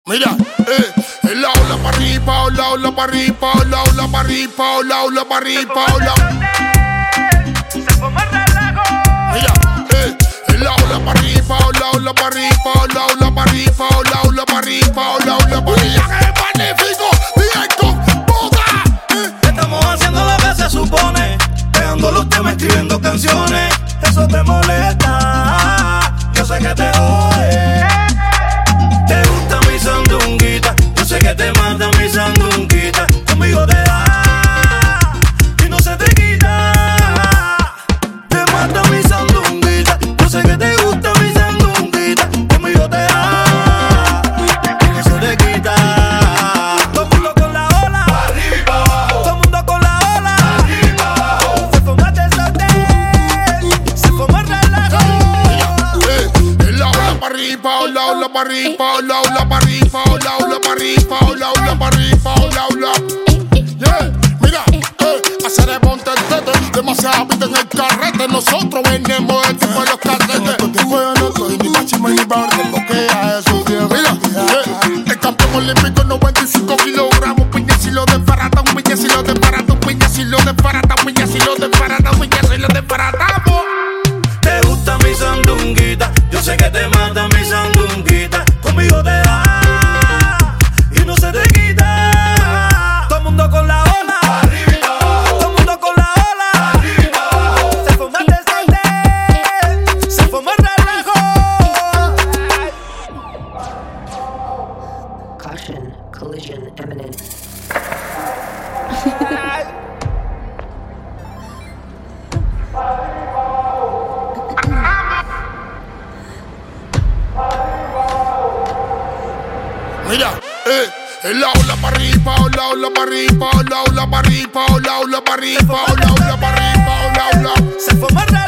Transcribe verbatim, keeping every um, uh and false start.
Mira, eh, el la ola para arriba, ola, ola para arriba, ola, ola para arriba, ola, ola para arriba, ola. Mira, eh, el la ola para arriba, ola, ola para arriba, ola, ola para arriba, ola, ola para arriba, ola, ola para arriba. ¡Qué magnífico! Directo, boga. Eh. Estamos haciendo lo que se supone, pegando los temas, escribiendo canciones. Eso te molesta, yo sé que te jode. Te gusta mi sandunguita, yo sé que te mata mi sandunguita. Conmigo te da y no se te quita. Te mata mi sandunguita, yo sé que te gusta mi sandunguita. Conmigo te da y no se te quita. Todo el mundo con la ola, arriba y pa' abajo. Todo el mundo con la ola, arriba y pa' abajo. Se forma desorden, se forma relajo. Eh, el la ola para arriba, ola, ola para arriba, ola, ola para arriba, ola, ola para arriba, ola, ola para arriba, ola, ola. Yeah, mira, eh, hacer el monte el tete, demasiada vida en el carrete. Nosotros venimos del tipo de los carretes. Esto tiempo yo no soy ni machima ni barrio, porque a eso bien. Mira, eh, el campeón olímpico noventa y cinco kilogramos. Piña si lo desbaratamos, piña si lo desbaratamos, piña si lo desbaratamos, piña si lo desbaratamos, piña si lo desbaratamos. Te gusta mi sandunguita, yo sé que te mata mi sandunguita. Conmigo te da y no se te quita. Todo el mundo con la ola, arriba y pa' abajo. todo el mundo con la ola, arriba y pa' abajo. Se forma el desorden, se forma el relajo. Caution, collision imminent. Mira, eh, el la ola para arriba, ola, ola para arriba, ola, ola para arriba, ola, ola para arriba, ola, ola para arriba, ola, ola. Se forma el relajo.